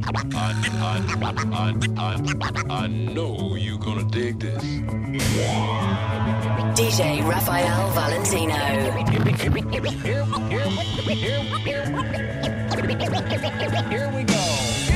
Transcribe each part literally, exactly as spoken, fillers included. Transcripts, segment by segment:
I know you're gonna dig this. D J Rafael Valentino. Here we go.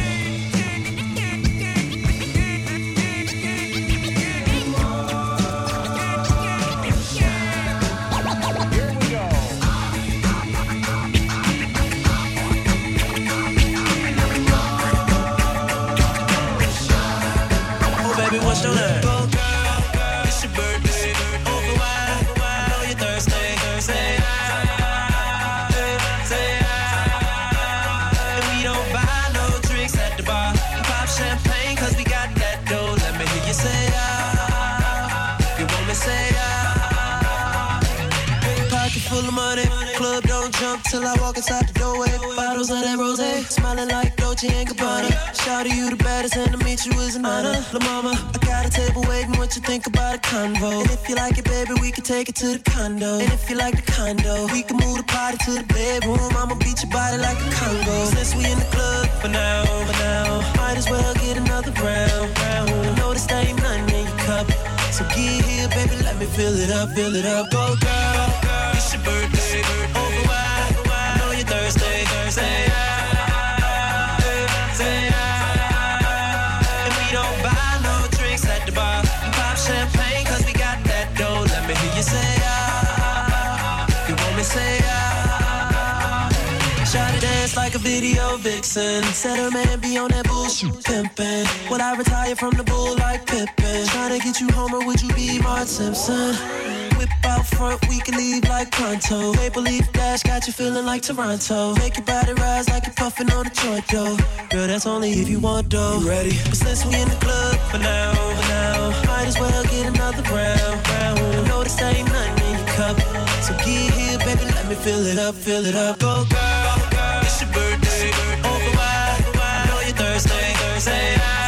What's your name? Go girl, it's your birthday. Over wide, I know you're thirsty. Say ah, say ah. And we don't buy no drinks at the bar. Pop champagne 'cause we got that dough. Let me hear you say ah. You want me say ah. Pocket full of money, club don't jump till I walk inside the doorway. Bottles of that rosé, smiling like Dolce and Gabbana. Shout to you the baddest and to meet you is an honor. La mama, I got a table waiting, what you think about a convo? And if you like it, baby, we can take it to the condo. And if you like the condo, we can move the party to the bedroom. I'ma beat your body like a Congo. Since we in the club for now, for now, might as well get another round, round. I know this ain't nothing in your cup, so get here, baby, let me fill it up, fill it up. Go girl, it's your birthday, over wide, I know you're thirsty, thirsty. Champagne 'cause we got that dough. Let me hear you say ah. You want me say ah. Try to dance like a video vixen. Said her man be on that bullshit pimpin'. Would I retire from the bull like Pippin? Tryna get you home or would you be Marge Simpson? Whip out front, we can leave like pronto. Maple Leaf Dash got you feeling like Toronto. Make your body rise like you're puffin' on a joint, though. Girl, that's only if you want, though. You ready? But since we in the club for now, for now, might as well get another round, round. I know this ain't nothing in your cup, so get here, baby, let me fill it up, fill it up. Go girl, it's your birthday, over wide, I know you're thirsty, thirsty.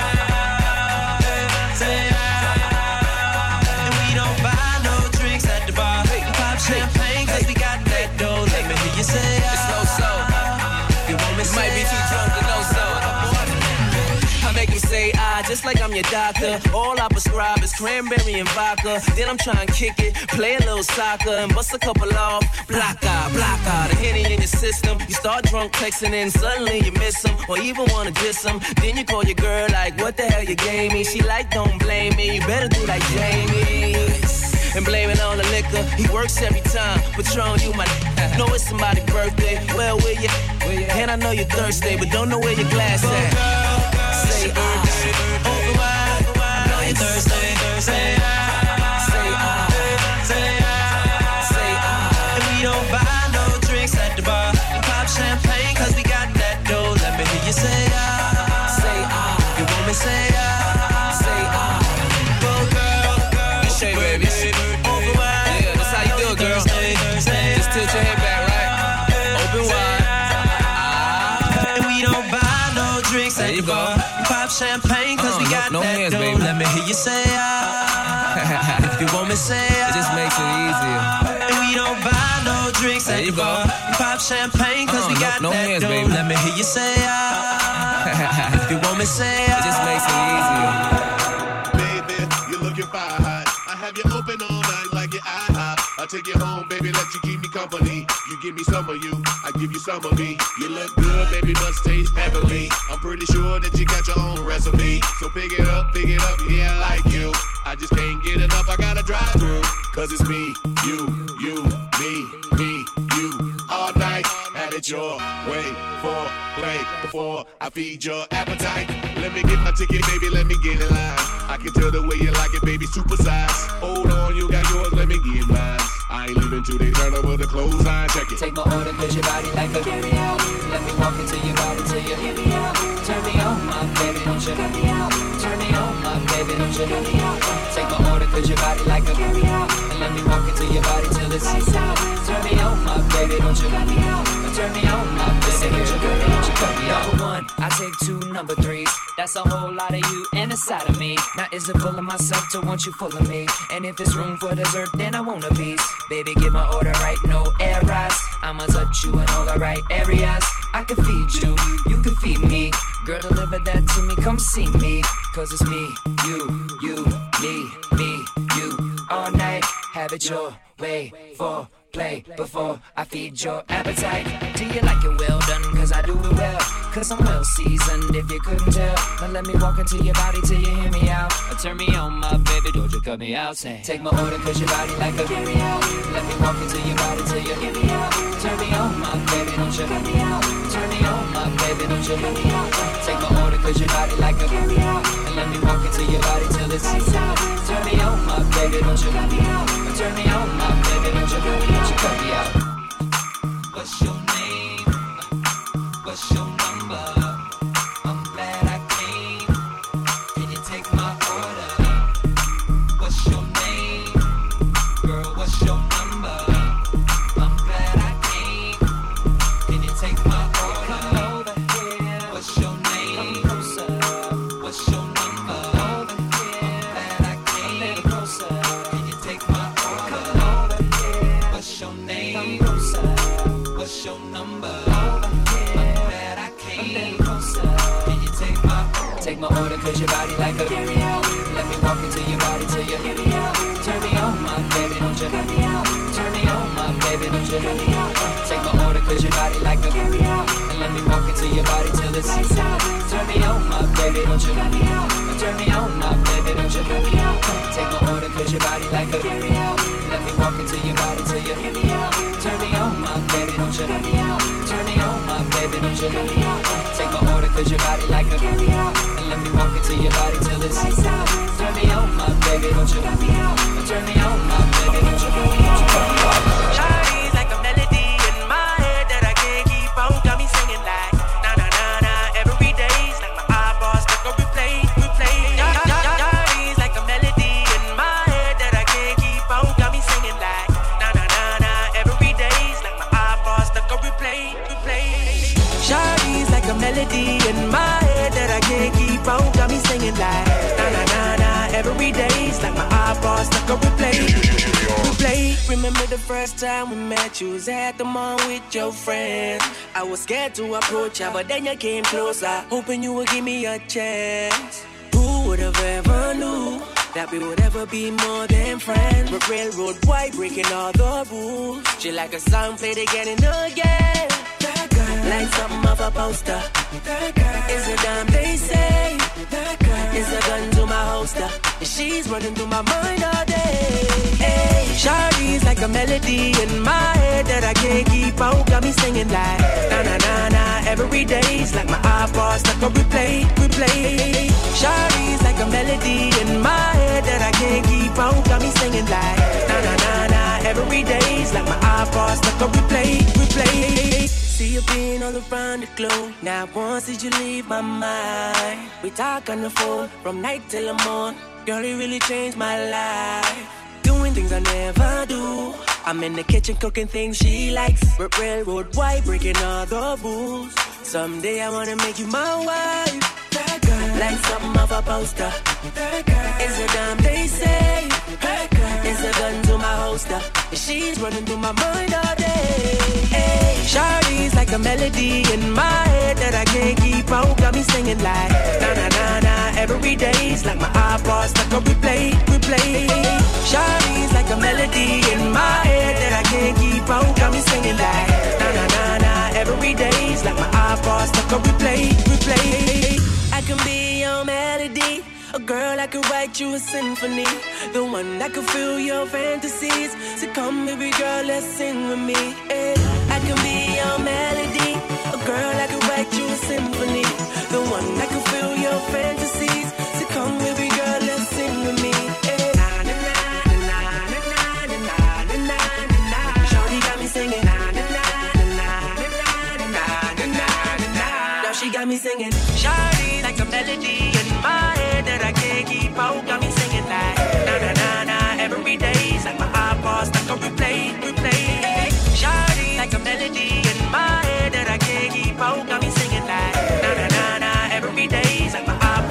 Champagne 'cause we got that dough. Let me hear you say ah. It's no so. You want me you might be too drunk to know so. I make him say ah, just like I'm your doctor. All I prescribe is cranberry and vodka. Then I'm trying to kick it, play a little soccer, and bust a couple off. Block out, block out, the Henny in your system. You start drunk texting and suddenly you miss him, or even wanna diss him. Then you call your girl like, what the hell you gave me? She like, don't blame me, you better do like Jamie. And blame it on the liquor, he works every time. Patron, you my know it's somebody's birthday. Well, where you? And I know you're thirsty, but don't know where your glass at. Say ah, over wide, I know you're thirsty. Say ah, say ah, say ah, say ah. And we don't buy no drinks at the bar. Pop champagne 'cause we got that dough. Let me hear you say ah, say ah. You want me say ah, say ah. Go girl, it's your baby. Girl, just tilt your head back, right? Open wide. Ah. And we don't buy no drinks at the bar. Pop champagne 'cause uh, we got no, no that hands, dough. Baby. Let me hear you say ah. If you want me say ah. It just makes it easier. And we don't buy no drinks at the bar. Pop champagne 'cause uh, we got no, no that hands, dough. Baby. Let me hear you say ah. If you want me say ah. It just makes it easier. Baby, you're looking fine. I have you open all night like your IHOP. I take you home, baby, let you keep me company. You give me some of you, I give you some of me. You look good, baby, must taste heavenly. I'm pretty sure that you got your own recipe. So pick it up, pick it up, yeah, I like you. I just can't get enough, I gotta drive through. 'Cause it's me, you, you, me, me, you. All night, had it your way. For play, before I feed your appetite. Let me get my ticket, baby, let me get in line. I can tell the way you like it, baby, super size. Hold on, you got yours, let me get mine. I ain't leaving till they turn over the clothesline, check it. Take my order, cause your body like a carry out. Let me walk into your body till you hear me out. Turn me on, my baby, don't you cut me out. Turn me on, my baby, don't you cut me out. Take my order, cause your body like a carry out. And let me walk into your body till it's lights out. Turn me on, my baby, don't you cut me out. Turn me on, my baby, don't you cut me out. Number one, I take two number threes. That's That's a whole lot of you and a side of me. Now is it full of myself to want you full of me? And if it's room for dessert, then I want a piece. Baby, get my order right, no errors. I'ma touch you in all the right areas. I can feed you, you can feed me. Girl, deliver that to me, come see me. Cause it's me, you, you, me, me, you. All night, have it your way for play before I feed your appetite. Do you like it well done? Cause I do it well. Cause I'm well seasoned if you couldn't tell. Now let me walk into your body till you hear me out. Or turn me on, my baby, don't you cut me out. Say, take my order cause your body like a carry out. Let me walk into your body till you hear me out. Turn me on, my baby, don't you cut me out. Turn me on, my baby, don't you cut me out. Take my order cause your body like a carry out. And let me walk into your body till it's out. Turn me on, my baby, don't you cut me out. Turn me on, my baby, don't you cut me out. You cut me out. What's your name? What's your number? I'm glad I came. Can you take my order? What's your name? Girl, what's your number? I'm glad I came. Can you take my order? Come over here. What's your name? Come closer. What's your number? Over here. I'm glad I came. A little closer. Can you take my order? Come over here. What's your name? Come closer. What's your number? Over here. I'm glad I came. A little closer. Can you take my order? Take my order cause your body like a carry out. Let me walk into your body till you hear me out. Turn me on, my baby, don't you cut me out. Turn me on, my baby, don't you cut me out. Take my order cause your body like a carry out. And let me walk into your body till it's out. Turn me on, my baby, don't you cut me out. Turn me on, my baby, don't you cut me out. Take my order cause your body like a carry out. Let me walk into your body till you hear me out. Turn me on, my baby, don't you cut me out. Turn me on, my baby, don't you cut me out. Take my order cause your body like a carry out. And let me walk into your body till it's out. Turn me on, my baby, don't you cut me out. Turn me on, my baby, don't you cut me out. Shawty's like a melody in my head that I can't keep out. Got me singing like na na na na every day's like my eyeballs stuck on replay, replay. Shawty's like a melody in my head that I can't keep out. Got me singing like na na na na every day's like my eyeballs stuck on replay, replay. Shawty's like a melody in my head that I can't keep out. Got me singing like na na na na every day's like my eyeballs stuck on replay, replay. Remember the first time we met, you was at the mall with your friends. I was scared to approach you, but then you came closer, hoping you would give me a chance. Who would have ever knew that we would ever be more than friends? But railroad white breaking all the rules. She like a song played again and again. That girl, like something off a poster. That girl is a damn they say. That girl is a gun to my holster. And she's running through my mind all day. Hey, Shawty's like a melody in my head that I can't keep out. Got me singing like na na na na every day's like my eyeballs stuck on replay, replay. Shawty's like a melody in my head that I can't keep out. Got me singing like na na na na every day's like my eyeballs stuck on replay, replay. See you being all around the globe. Now once did you leave my mind? We talk on the phone from night till the morning. Girl, it really changed my life. Doing things I never do. I'm in the kitchen cooking things she likes. But railroad white breaking all the rules. Someday I wanna make you my wife. That girl, like something off a poster. That girl is a damn they say. That girl is a gun to my holster. And she's running through my mind all day. Hey, Shawty's like a melody in my head that I can't keep out. Got me singing like na na na na every day's like my eyeballs stuck on replay, replay. Shawty's like a melody in my head that I can't keep out. Got me singing like na na na na every day's like my eyeballs stuck on replay, replay. I can be your melody, a girl that could write you a symphony, the one that could fill your fantasies. So come, baby girl, let's sing with me. Hey, I can be your melody, a girl that could write you a symphony, the one that could fill your fantasies. So come, baby girl, let's sing with me. Hey, na na na na na na na na na na. Shawty got me singing na na na na na na na na na. Now she got me singing. Shawty like a melody in my head that I can't keep out. Got me singing like na na na na every day's like my eyeballs stuck on replay, replay. Shawty like a melody in my head that I can't keep out. Got me singing like na na na na every day's like my eyeballs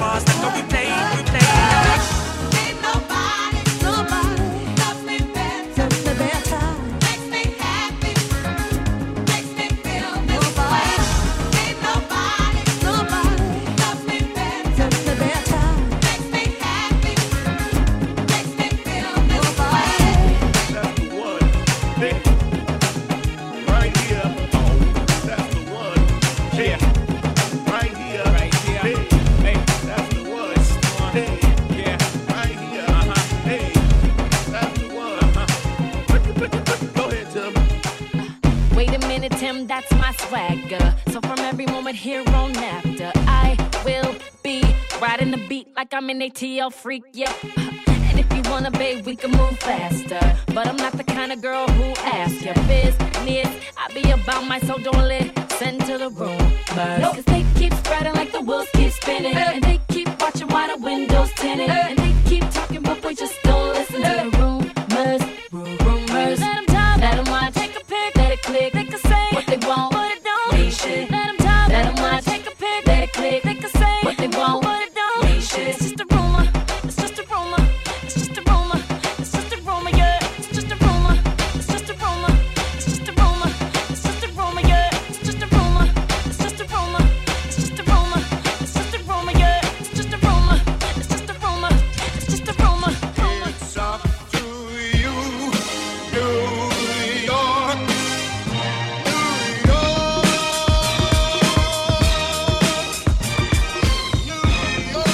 Wait a minute, Tim, that's my swagger. So from every moment here on after, I will be riding the beat like I'm an A T L freak, yeah. And if you wanna, babe, we can move faster. But I'm not the kind of girl who asks your business. I be about my soul, don't listen to the rumors. No, cause they keep spreading like the wheels keep spinning. And they keep watching while the windows tinted. And they keep talking, but we just don't listen to the rumors. Rumors. Let them talk, let them watch, take a pic, let it click. They can say what they want, but it don't mean shit. Let them talk, let them watch, take a pic, let it click. They can say what they want, but it don't mean shit. It's just a rumor, it's just a rumor. It's just a rumor, it's just a rumor, yeah. It's just a rumor, it's just a rumor. It's just a rumor, it's just a rumor, yeah. It's just a rumor, it's just a rumor. It's just a rumor, it's just a rumor, yeah. It's just a rumor, it's just a rumor. It's just a rumor, rumor. It's up to you, New York, New York, New York.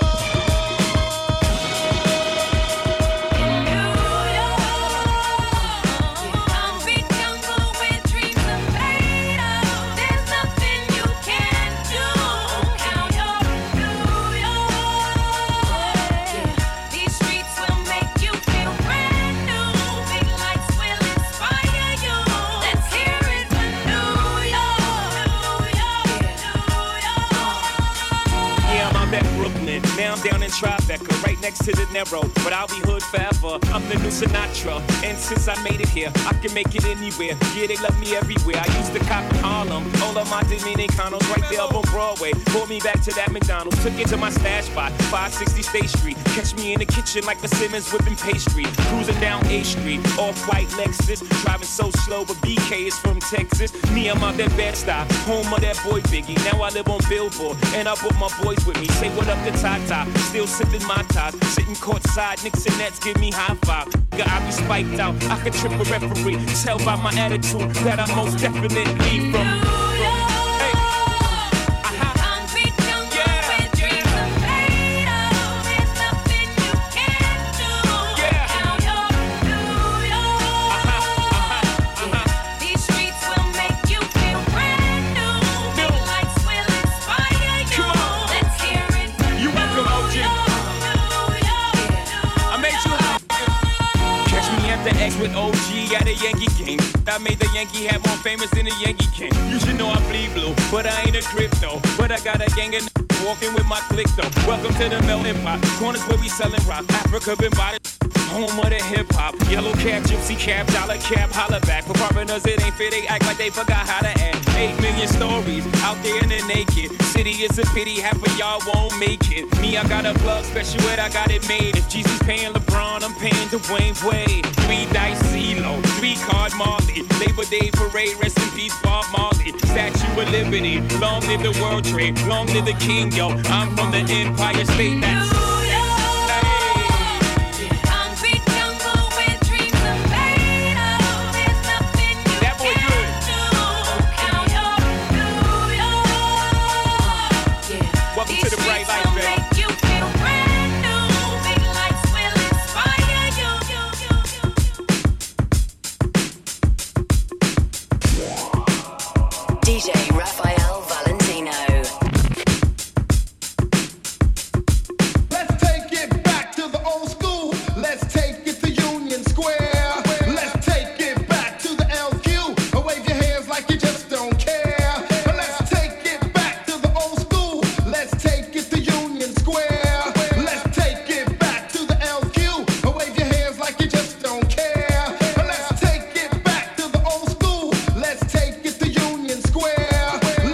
Yeah, I'm out at Brooklyn. Now I'm down in Tribeca, right next to the Narrow. But I'll be hood forever. I'm the new Sinatra. And since I made it here, I can make it anywhere. Yeah, they love me everywhere. I used to cop in Harlem. All of my Dominicanos right there up on Broadway. Pulled me back to that McDonald's. Took it to my stash spot, five sixty State Street. Catch me in the kitchen like the Simmons whipping pastry. Cruising down A Street, off-white Lexus. Driving so slow, but B K is from Texas. Me, I'm out that Bed-Stuy, home of that boy Biggie. Now I live on Billboard, and I brought my boys with me. Say what up to Tata, still sipping my ties. Sitting courtside, Knicks and Nets give me high five. Nigga, I be spiked out, I could trip a referee. Tell by my attitude that I most definitely from. Hey. With O G at a Yankee game. I made the Yankee hat more famous than a Yankee King. You should know I bleed blue, but I ain't a crypto. But I got a gang of walking with my click though. Welcome to the melting pot. Corners where we selling rock. Africa been by the home of the hip hop. Yellow cap, gypsy cap, dollar cap, holla back. For foreigners it ain't fair, they act like they forgot how to act. Eight million stories out there in the naked city. It's a pity half of y'all won't make it. Me, I got a plug special ed, I got it made. If Jesus paying LeBron, I'm paying Dwayne Wade. Three dice CeeLo, three card Marley. Labor Day parade, rest in peace Bob Marley. Statue of Liberty, long live the World Trade, long live the King, yo. I'm from the Empire State, that's D J Raphael Valentino. Let's take it back to the old school. Let's take it to Union Square. Let's take it back to the L Q. Wave your hands like you just don't care. Let's take it back to the old school. Let's take it to Union Square. Let's take it back to the L Q. Wave your hands like you just don't care. Let's take it back to the old school. Let's take it to Union Square.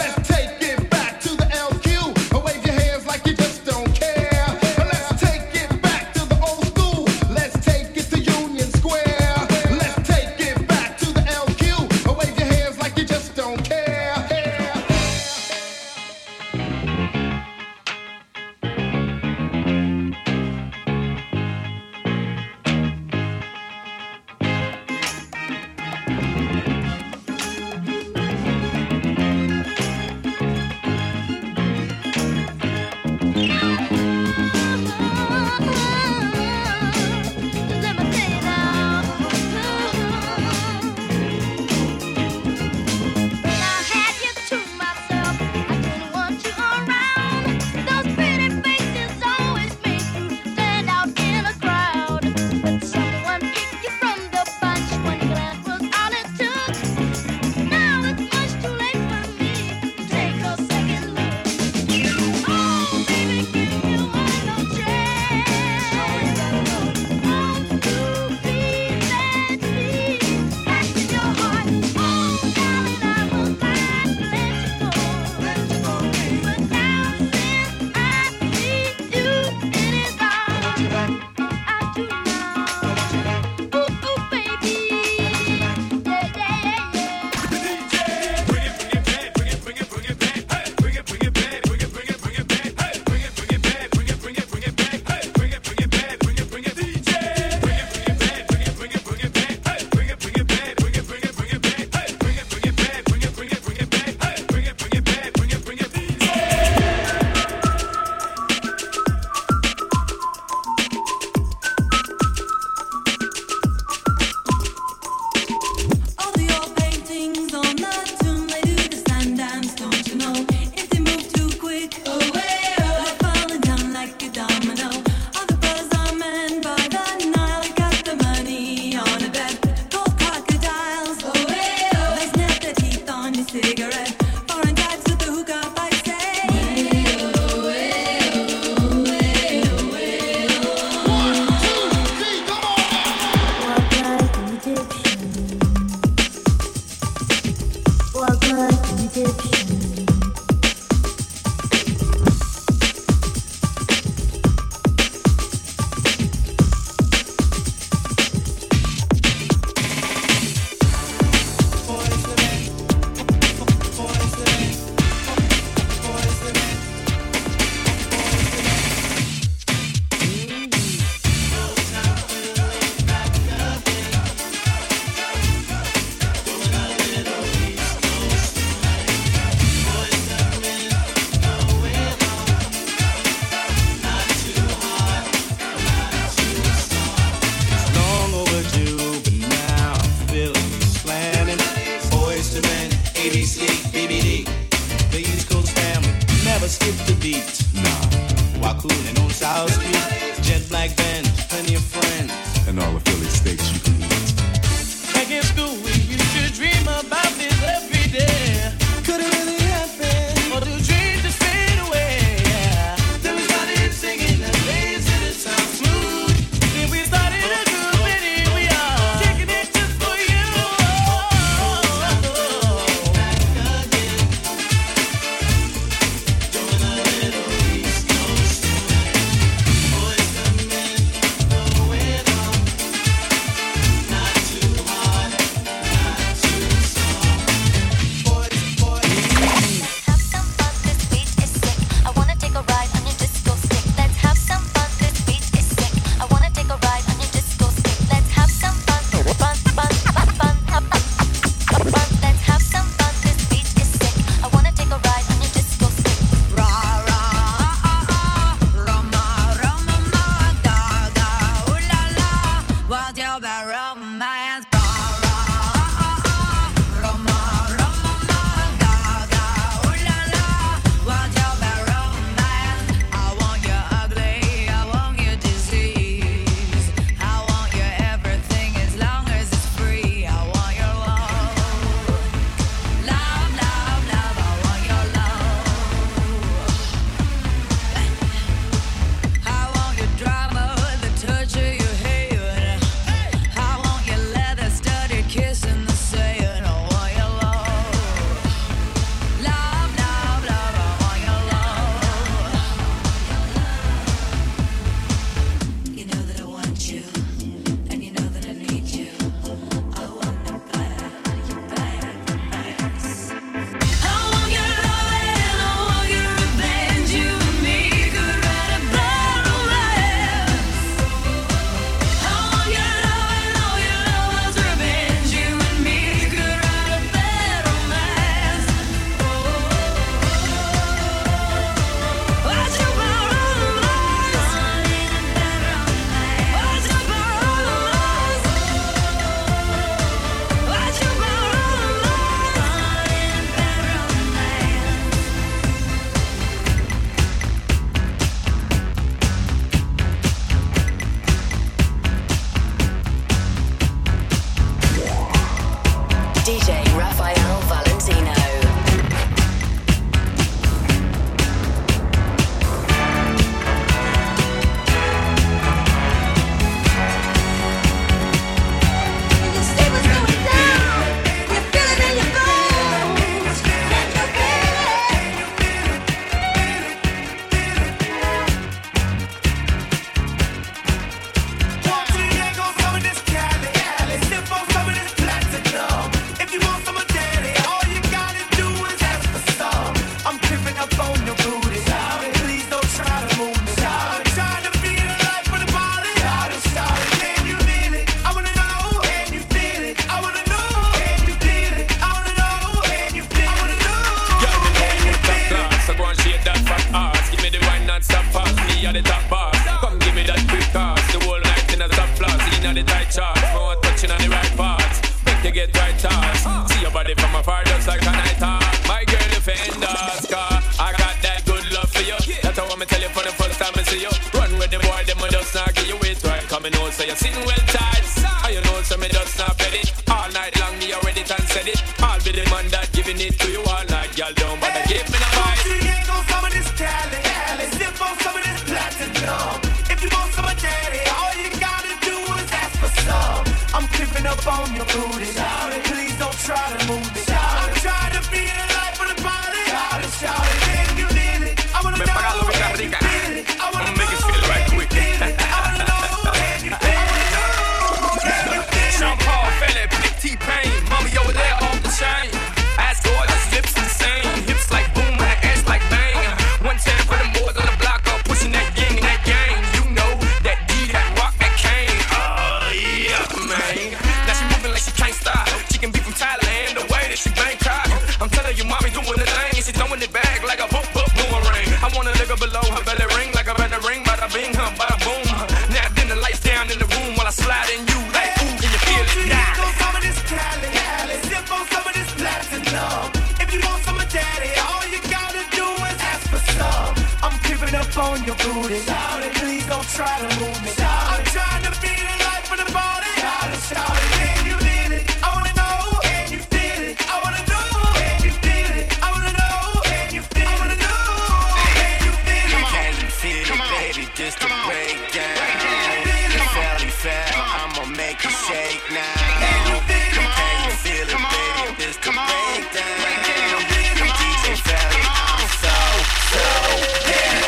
On your booty, please don't try to move me. I'm trying to be you mommy doing the thing, and she throwing it back like a boop boop boomerang. I want a nigga below her belly ring like a better ring, bada bing, hum, bada boom. Now then the lights down in the room while I slide in you like ooh, can you feel it? Sip on some of this Cali, Cali. Sip on some of this platinum. If you want some of daddy, all you gotta do is ask for some. I'm creeping up on your booty. Shout it, please don't try to move me. Shout I'm it. Trying to be the life of the party. Shout it, shout it. Can you feel it? I wanna know. Can you feel it? I wanna know. Can you feel it? I wanna know. Can you feel it? I wanna know. Can you feel it? Can you feel it, baby? Just a breakdown. It's fairly fair. I'ma make you shake now. Can you feel it? Can you feel it, baby? Just a breakdown. D J Fairly, I'm so, so down.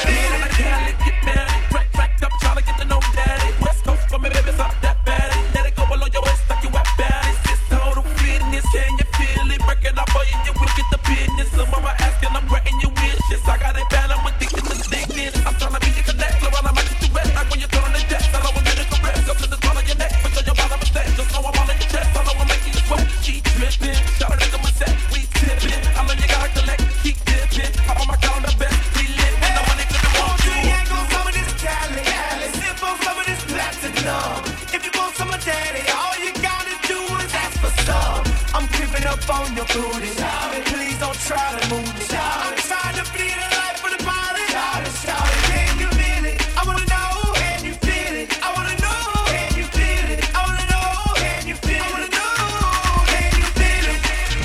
Trying to get to know daddy. West Coast for me, baby, it's up that bad. Let it go below your waist like you at bad. It's total fitness. Can you feel it? Break it up for you, you will get the business. So mama asking, I'm granting your wishes. I got it bad, I'm addicted to thickness. I'm trying to be your connect, so while I might get you wet. Like when you're throwing the deck, I know I'm getting correct. Go to the front of your neck, but your bottom is that. Just know I'm all in your chest, I know I'm making you sweat. Keep dripping, shout it like I'm a set, we tipping. I know you gotta collect, keep dipping. Hop on my calendar, best, we lit. And I wanna get it on you. Ain't gon' some of this Cali, Cali. Sip on some of this platinum. If you want some of daddy, all you gotta do is ask for some. I'm creeping up on your booty. Shout it, please don't try to move me. Shout I'm trying to be the life of the party. Shout it, shout it. Can you feel it? I wanna know. Can you feel it? I wanna know. Can you feel it? I wanna know. Can you feel it? I wanna know. Can you feel it?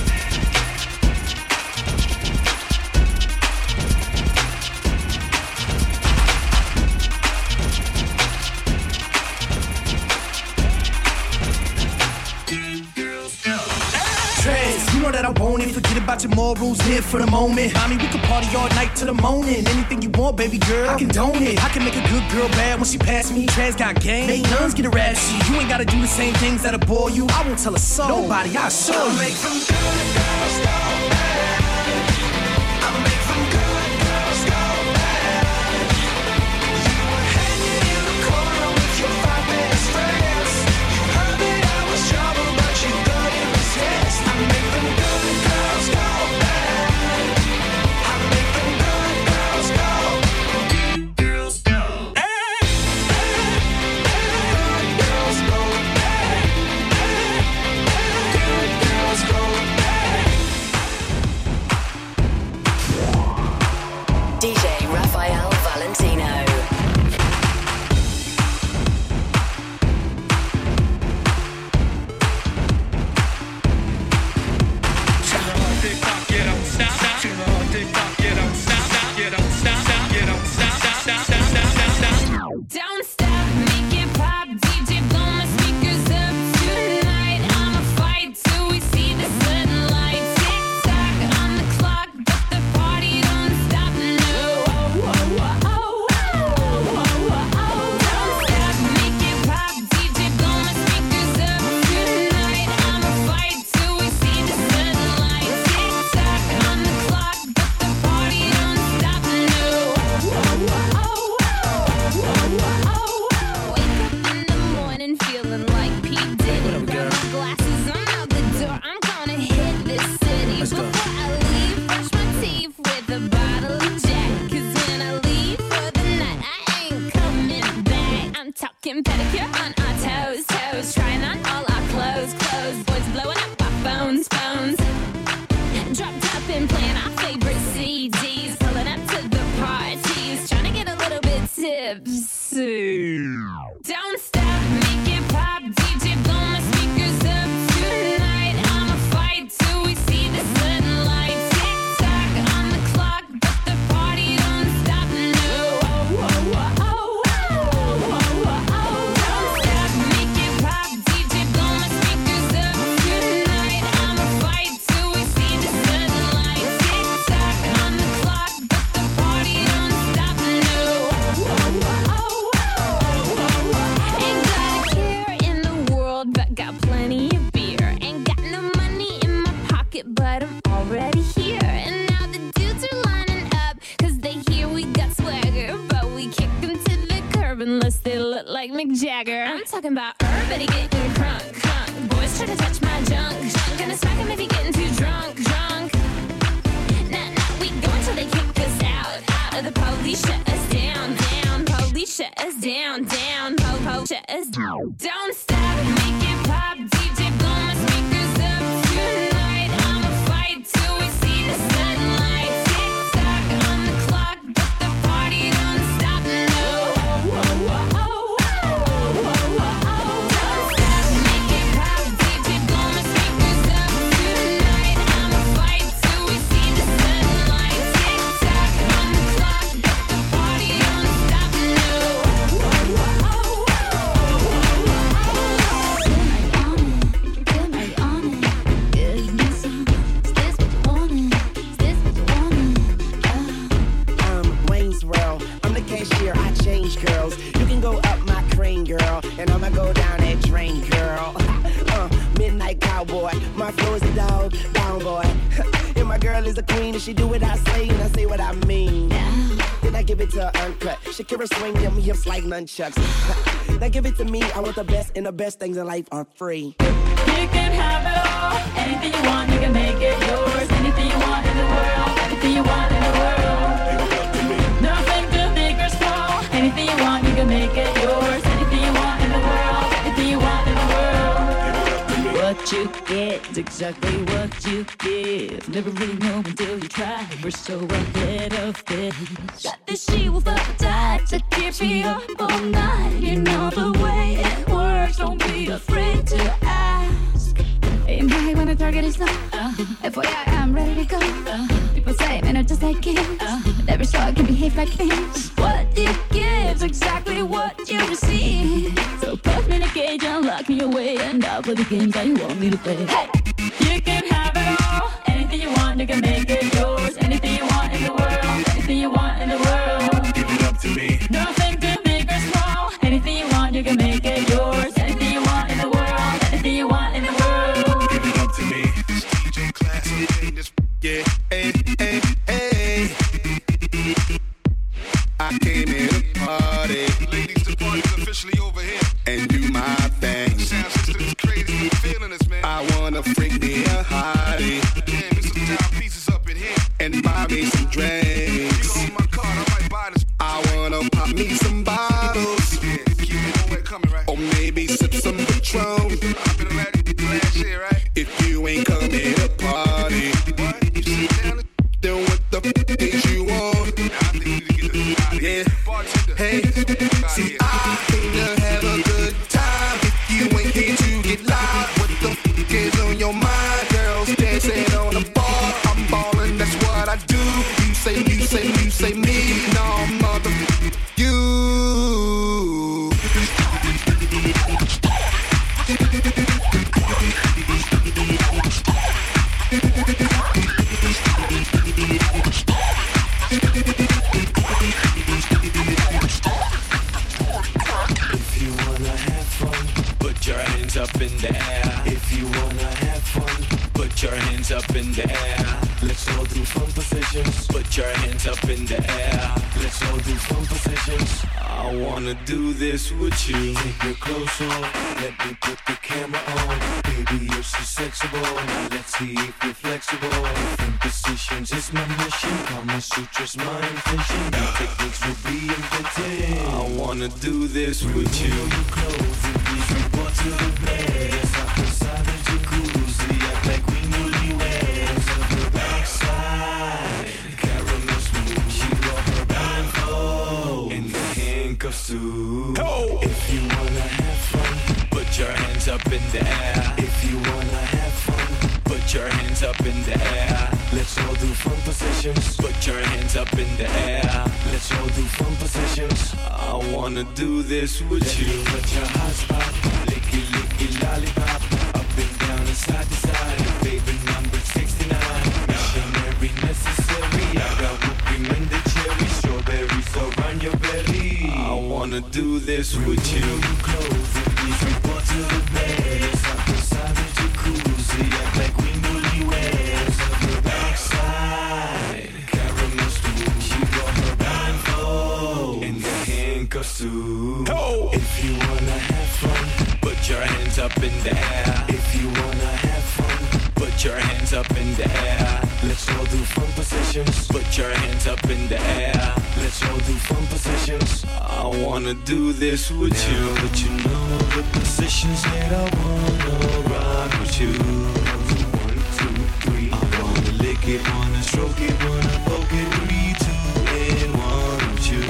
Trez, you know that I want it. Forget about your morals, live for the moment. Mommy, we can party all night till the morning. Anything you want, baby girl, I condone it. I can make a good girl bad when she pass me. Trez got game, make nuns get a rap sheet. You ain't gotta do the same things that'll bore you. I won't tell a soul, nobody, I'll show you. Make some good girls go bad. I'll make some good girls go bad. You were hanging in the corner with your five best friends. You heard that I was trouble, but you thought it was yes. I make them good girls go bad. I make them good girls go. Girls go. Hey, good girls go bad. Good girls go bad. D J Raphael Valentino. Don't stop, make it pop, D J blow my speakers up tonight. I'ma fight till we see the sunlight. Tick tock on the clock, but the party don't stop. No, oh, oh, oh, oh, oh, oh, oh. Don't stop, make it pop, D J blow my speakers up tonight. I'ma fight till we see the sunlight. Tick tock on the clock, but the party don't stop. No, oh, oh, oh, oh. Wake up in the morning feeling like P. Diddy. Grab my glasses, I'm out the door. I'm gonna hit this city. Before I leave, brush my teeth with a bottle of Jack. 'Cause when I leave for the night, I ain't coming back. I'm talking pedicure on our toes, toes. Trying on all our clothes, clothes. Boys blowing up our phones, phones. Dropped up and playing our favorite C Ds. Pulling up to the parties. Trying to get a little bit tipsy. Don't stop, make it pop, D J blow my speakers up tonight. I'ma fight till we see the sunlight. Tick tock on the clock, but the party don't stop. No, oh, oh, oh, oh, oh, oh, oh. Don't stop, make it pop, D J blow my speakers up tonight. I'ma fight till we see the sunlight. Tick tock on the clock, but the party don't stop. No, oh, oh, oh, oh. Ain't got a care in the world, but got plenty of beer. Ain't got no money in my pocket, but I'm already here. And now the dudes are lining up, 'cause they hear we got swagger. But we kick them to the curb unless they look like Mick Jagger. I'm talking about everybody getting crunk, crunk. Boys try to touch my junk, junk. Gonna smack him if he getting too drunk, drunk. and I'ma go down that drain, girl. Uh, midnight cowboy, my flow is a dog, down boy. And my girl is a queen, and she do what I say, and I say what I mean. Then I give it to her uncut. Shakira swing them hips like nunchucks. Now give it to me, I want the best, and the best things in life are free. You can have it all, anything you want, you can make it yours. Anything you want in the world, anything you want in the world. Nothing too big or small, anything you want, you can make it yours. Anything you want in the world, anything you want in the world. What you get is exactly what you give. Never really know until you try. We're so ahead of this. Got this she will fuck tight to keep me up all night. You know the way it works. Don't be afraid to ask. Hey, my when a target is low. Uh, F Y I, I'm ready to go. Uh, People say men are just like kids. Uh, Never saw can behave like kings. What you give is exactly what you receive. So put me in a cage and lock me away, and I'll play the games that you want me to play. Hey, you can have it all. Anything you want, you can make it yours. Anything you want in the world. Anything you want in the world. Give it up to me. Nothing too big or small. Anything you want, you can make it yours. Anything you want in the world. Anything you want in the world. Give it up to me. This D J Classy, this yeah, hey, hey, hey. I came in to party. Ladies, the party's officially over here. And do my thing. Sound system is crazy, I'm feeling this, man. I wanna freak me a hottie. Damn, there's some down pieces up in here. And buy me some drinks. You on my card, I might buy this. I wanna pop me some bottles. Yeah, keep it on where coming, right? Or maybe sip some Patron. I've been around last year, right? If you ain't coming to party, what? You sit down? Then what the f*** is you on? I think you need to get this out of here. Yeah. Hey, see, I came to have a good time. If you ain't here to get live, what the f*** is on your mind? Girls dancing on the bar, I'm ballin', that's what I do. You say, you say, you say me, no, mother, you. If you wanna have fun, put your hands up in the air. If you wanna have fun, put your hands up in the air. Let's all do fun positions. Put your hands up in the air. Let's all do fun positions. I wanna do this with you. Take your clothes off, let me put the camera on. Baby, you're so sexable. Now let's see if you're flexible. Different positions is my mission. Kama Sutra's my intention. New techniques will be invented. I wanna do this with you. Your clothes and please report to the bed. Yes, up inside the jacuzzi. Act like we newlyweds. On the backside, caramel smooth. She wore her blindfold and the handcuffs too. Oh. If you wanna have fun, put your hands up in the air. If you wanna have fun, put your hands up in the air. Let's all do fun positions. Put your hands up in the air. Let's all do fun positions. I wanna do this with Let you. Put your hot spot, licky licky lollipop, up and down and side to side. Baby number sixty-nine, missionary necessary. I got whipped cream and the cherry strawberries around your belly. I wanna do this with you. Your clothes and please report to the bed. It's up inside the jacuzzi. Act like we newlyweds. On the backside, caramel smooth. She wore her blindfold and the handcuffs too. Oh. If you wanna have fun, put your hands up in the air. If you wanna have fun, put your hands up in the air. Let's all do fun positions. Put your hands up in the air. Let's all do fun positions. I wanna do this with now you. But you know the positions that I wanna rock with you. One, two, three. I wanna lick it, wanna stroke it, wanna poke it. Three, two, and one with you.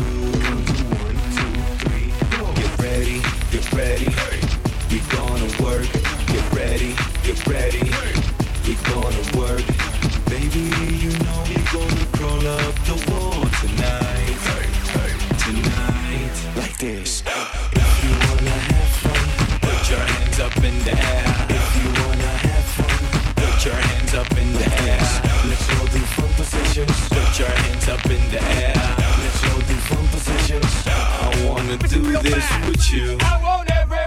One, two, three. Get ready, get ready. We gonna work. Get ready, get ready. We gonna work. Baby, you know we're gonna crawl up the wall tonight. Tonight, like this. If you wanna have fun, put your hands up in the air. If you wanna have fun, put your hands up in the air. Let's all do fun positions. Put your hands up in the air. Let's all do fun positions. I wanna do this with you. I want every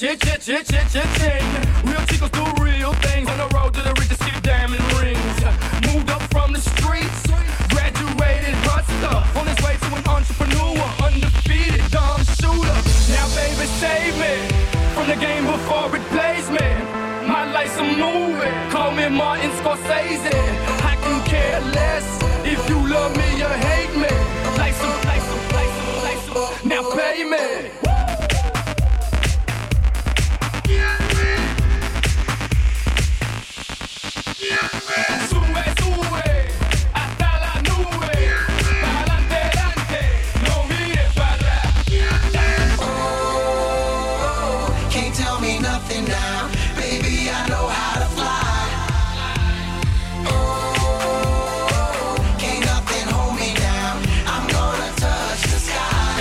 cha-ching. Real chicos do real things on the road to the richest, get diamond rings. Moved up from the streets, graduated hustler, on his way to an entrepreneur, undefeated dumb shooter. Now baby save me from the game before it plays me. My life's a movie, call me Martin Scorsese. I can care less if you love me or hate me. Life's a, life's a, life's a, life's a, now pay me. Sube, sube, hasta la nube. Pa'lante, adelante, no mires para atrás. Oh, can't tell me nothing now. Baby, I know how to fly. Oh, can't nothing hold me down. I'm gonna touch the sky.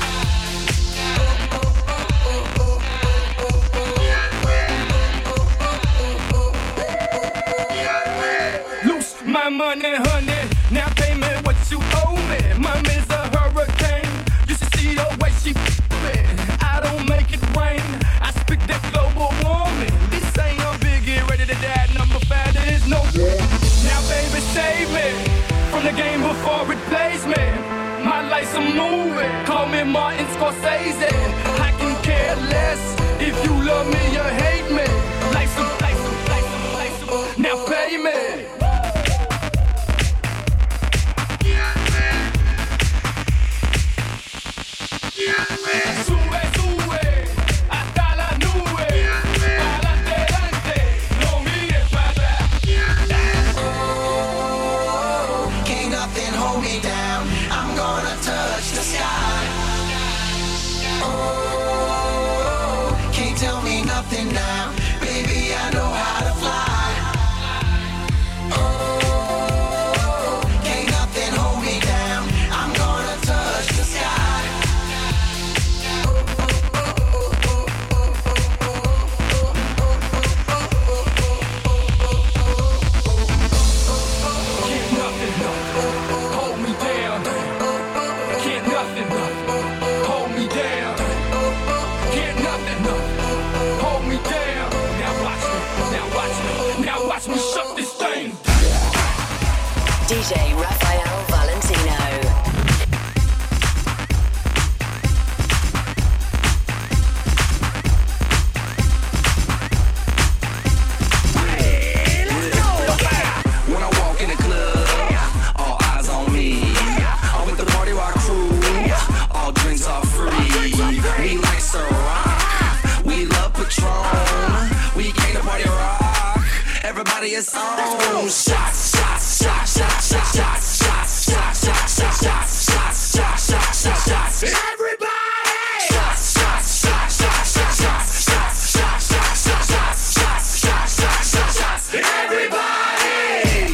Loose my money, honey. Now pay me what you owe me. Mommy's a hurricane. You should see the way she me. I don't make it rain. I speak that global warming. This ain't a biggie, ready to die. Number five, there is no. Now, baby, save me from the game before it plays me. My life's a movie. Call me Martin Scorsese. I can care less if you love me or hate me. Life's a, life's a, life's a, life's a. Now pay me. Sube, sube, hasta la nube. Pa'lante, adelante, no mires para atrás. Oh, can't nothing hold me down. I'm gonna touch the sky. Oh, can't tell me nothing now. Baby, I know how to fly. Oh, can't nothing hold me down. I'm gonna touch the sky. Can't nothing hold me down. Can't nothing hold me down. Can't nothing hold me down. Now watch me, now watch me, now watch me shut this thing. D J Raphael Valentino. When I walk in the club, all eyes on me. I'm with the party rock crew, all drinks are free. We like Ciroc, we love Patron. We came to party rock, everybody is on. Shots, shots, shots, shots, shots, shots, shots, shots, shots, shots, shots, shots, shots, shots, shots, shots. Everybody! Shots, shots, shots, shots, shots, shots, shots, shots, shots, shots, shots, shots, shots, shots, shots, shots. Everybody!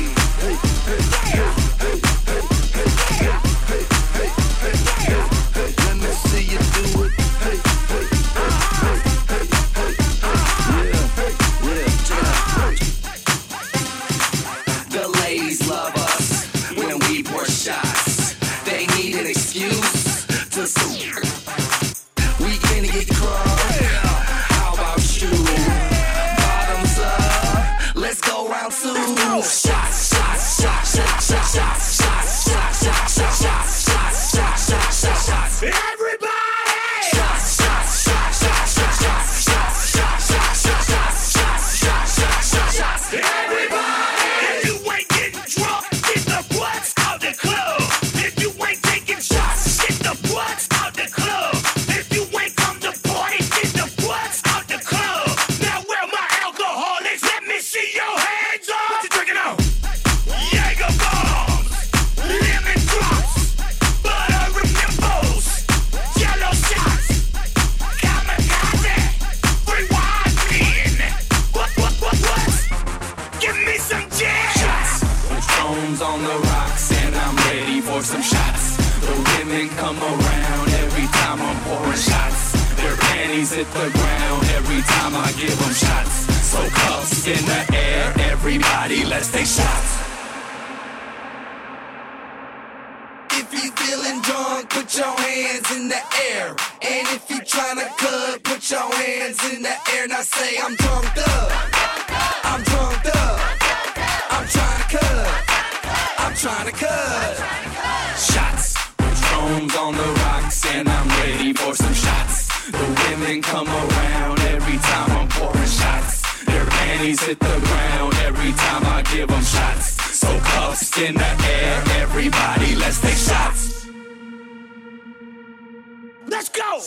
Let me see you do it. Hey, hey, hey, hey, hey, hey, yeah, yeah, check it out. The ladies love us when we pour shots. They need an excuse to smoke. We gonna get crunk. How about you? Bottoms up. Let's go round two. Shots, shots, shots, shots, shots, shots, shots, shots, shots, shots, shots, shots, shots, shots, shots, shots. Everybody! Shots, shots, shots, shots, shots, shots, shots, shots, shots, shots, shots, shots, shots, shots, shots, shots. Everybody! If you ain't getting drunk, get the butts out the club. If you ain't taking shots, get the butts out the club. If you ain't come to party, get the butts out the club. Now where my alcoholics? Let me see your hands up. What you drinking on? Jaeger bombs, lemon drops, butter and nipples, yellow shots, kamikaze, rewind in. What, what, what, what? Give me some jam. Shots, Patron's on the rocks, and I'm ready for some shots. The women come around every time I'm pouring shots. Their panties hit the ground every time I give them shots. So cuffs in the air, everybody, let's take shots. If you feeling drunk, put your hands in the air. And if you tryna cut, put Put your hands in the air, now say I'm drunk up. I'm drunk up. I'm trying to cut. I'm trying to cut. Shots, Patron's on the rocks, and I'm ready for some shots. The women come around every time I'm pouring shots. Their panties hit the ground every time I give them shots. So cuffs in the air, everybody, let's take shots. Let's go!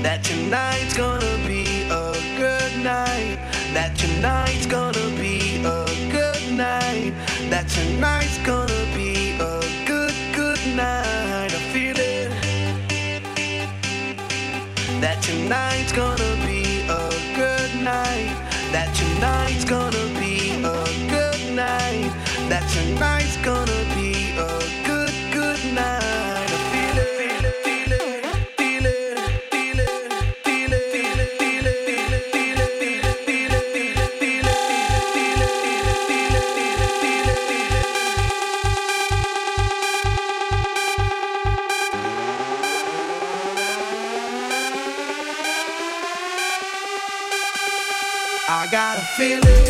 that tonight's gonna be a good night, that tonight's gonna be a good night, that tonight's gonna be a good, good night. I feel it. That tonight's gonna be a good night, that tonight's gonna be a good night, that tonight's gonna be a good, good night. I feel it. I got a feeling.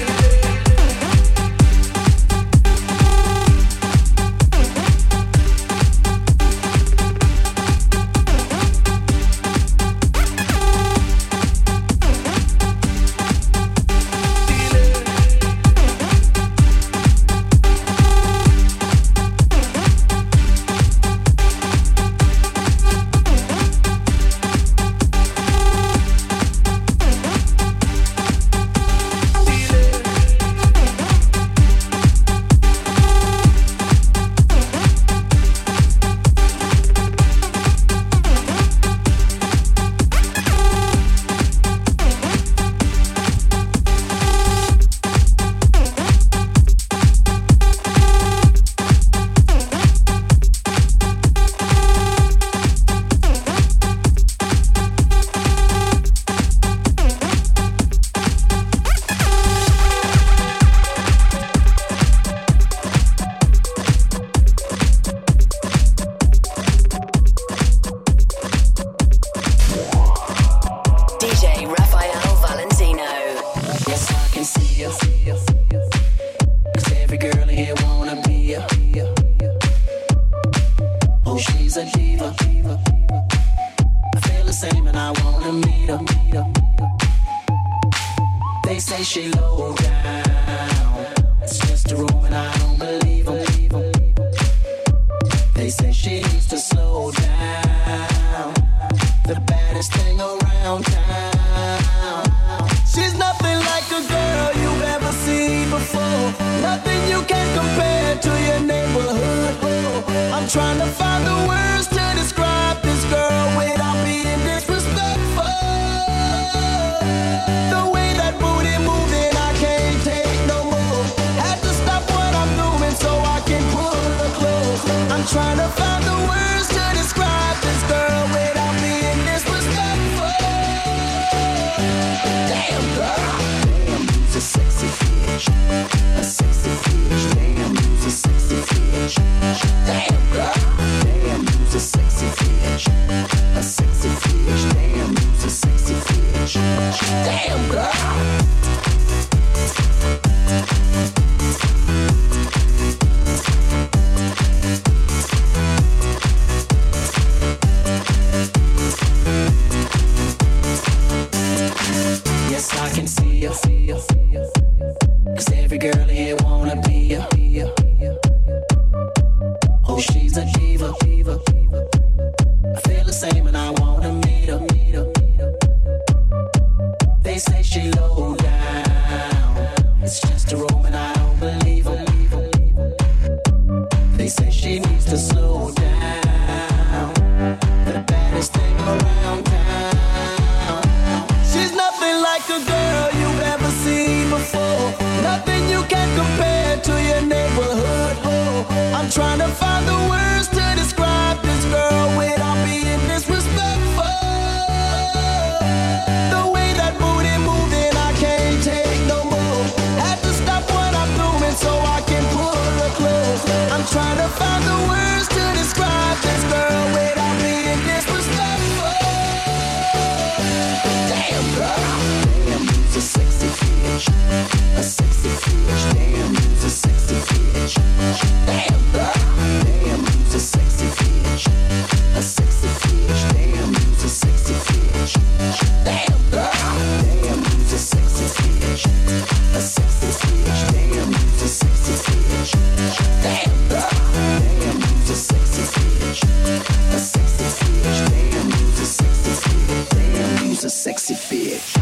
Damn, you's a sexy bitch. Damn, girl. Damn, you's a sexy bitch.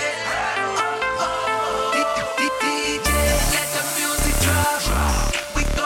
We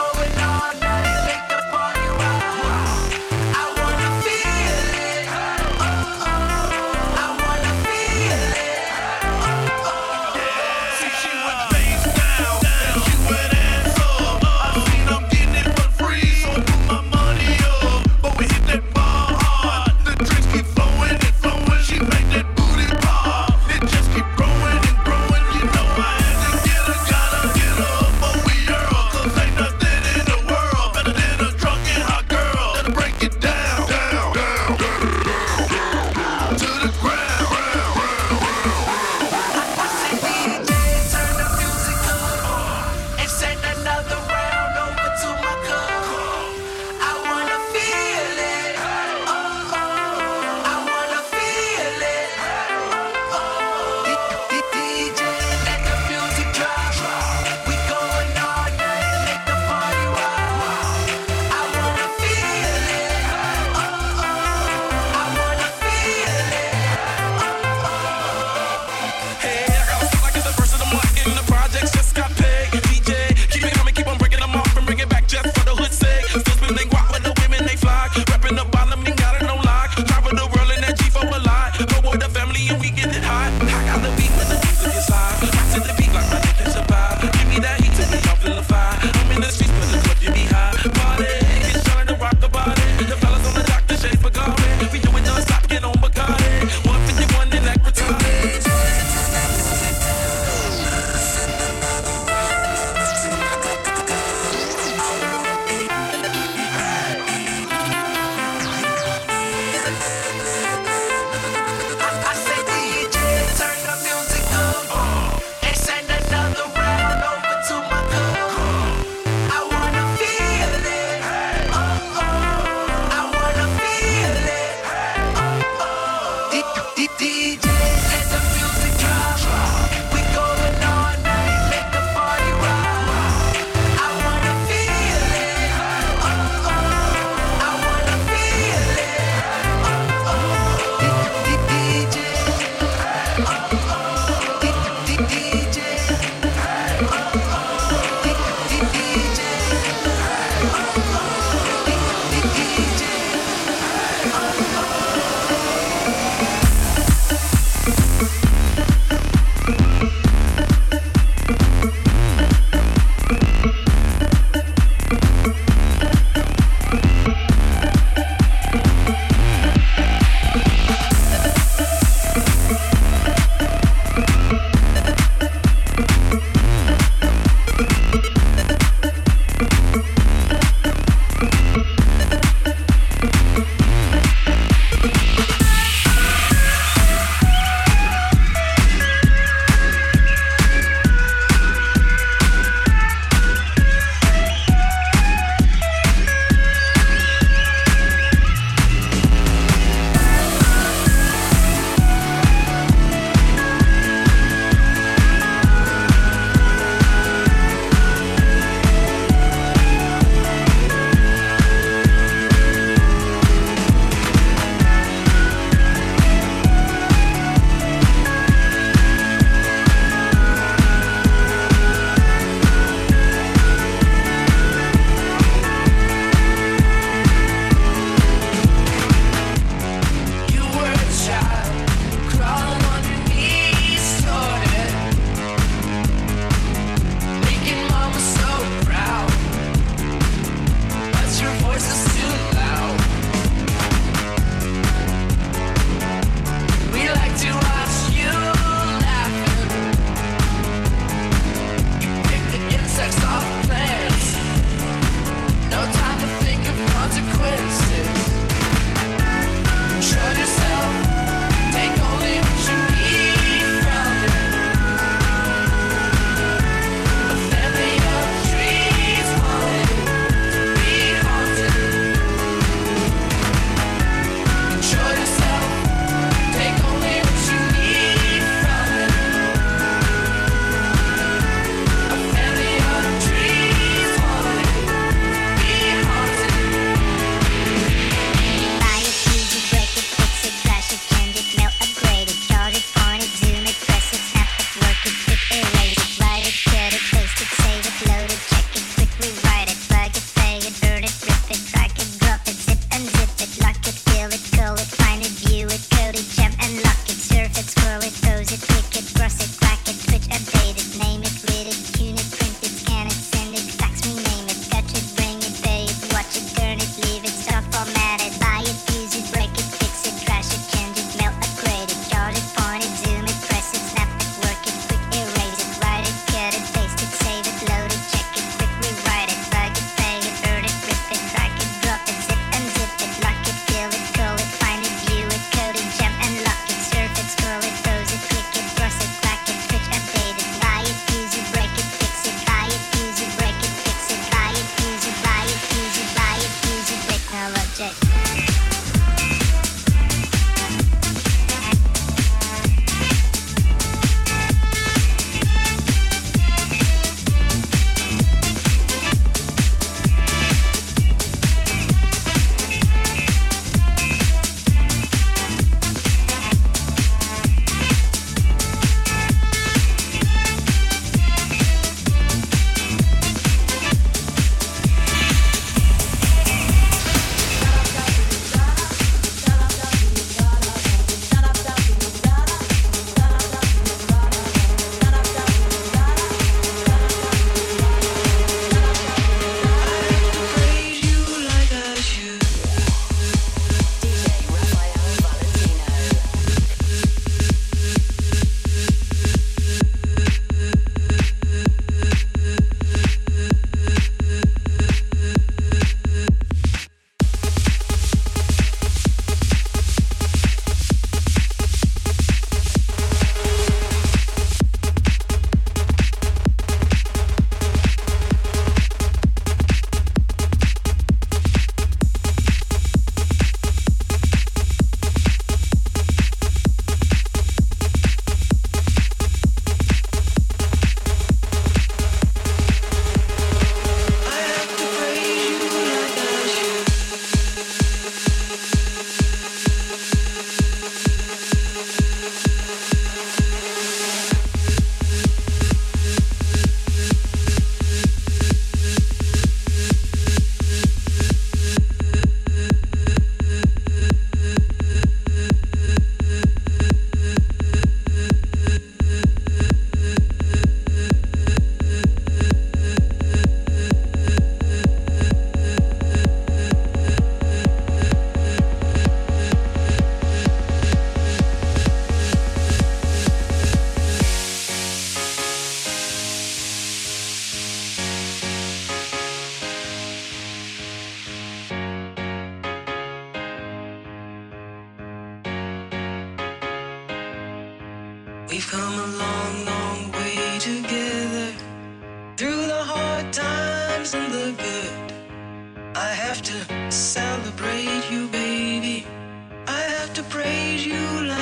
We've come a long, long way together. Through the hard times and the good, I have to celebrate you, baby. I have to praise you